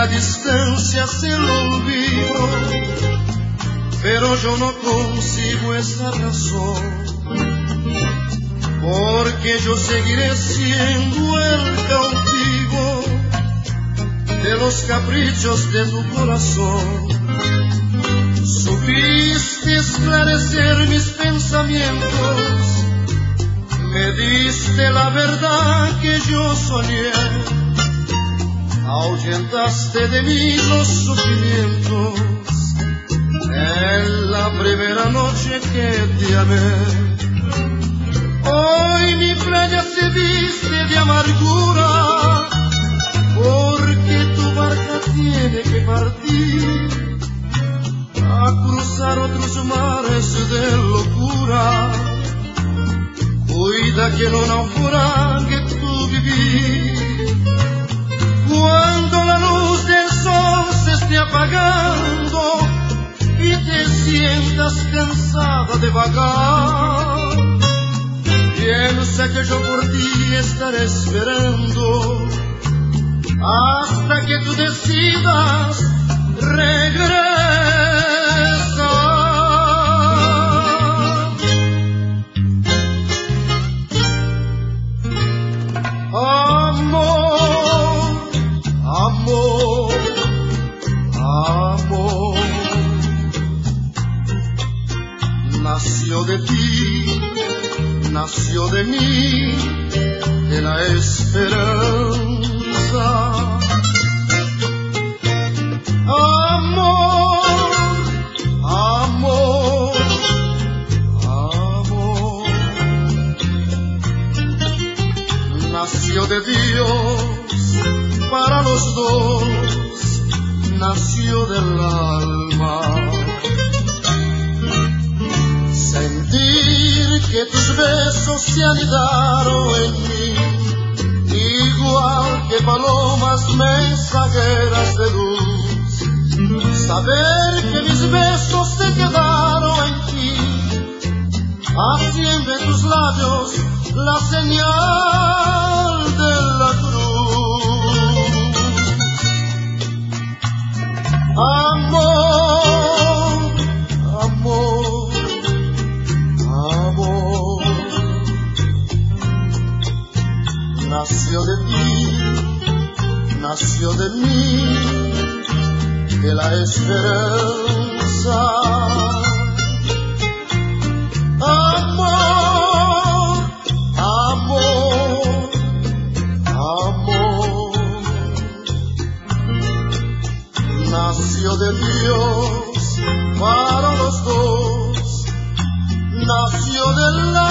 la distancia es el olvido, pero yo no consigo esa razón, porque yo seguiré siendo el cautivo de los caprichos de tu corazón. Supiste esclarecer mis pensamientos, me diste la verdad que yo soñé, ahuyentaste de mí los sufrimientos en la primera noche que te amé. Hoy mi playa se viste de amargura, porque tu barca tiene que partir a cruzar otros mares de locura. Cuida que no naufrague tu vivir. Cuando la luz del sol se esté apagando y te sientas cansada de vagar, piensa que yo por ti estaré esperando hasta que tú decidas regresar. Amor, amor, amor, nació de ti, nació de mí, de la esperanza. Amor, amor, amor, nació de Dios para los dos, nació del alma. Sentir que tus besos se anidaron en mí, igual que palomas mensajeras de luz. Saber que mis besos se quedaron en ti, haciendo en tus labios la señal de la cruz. Amor, amor, amor, nació de ti, nació de mí, de la esperanza. Amor, amor, amor, nació de Dios para los dos, nació del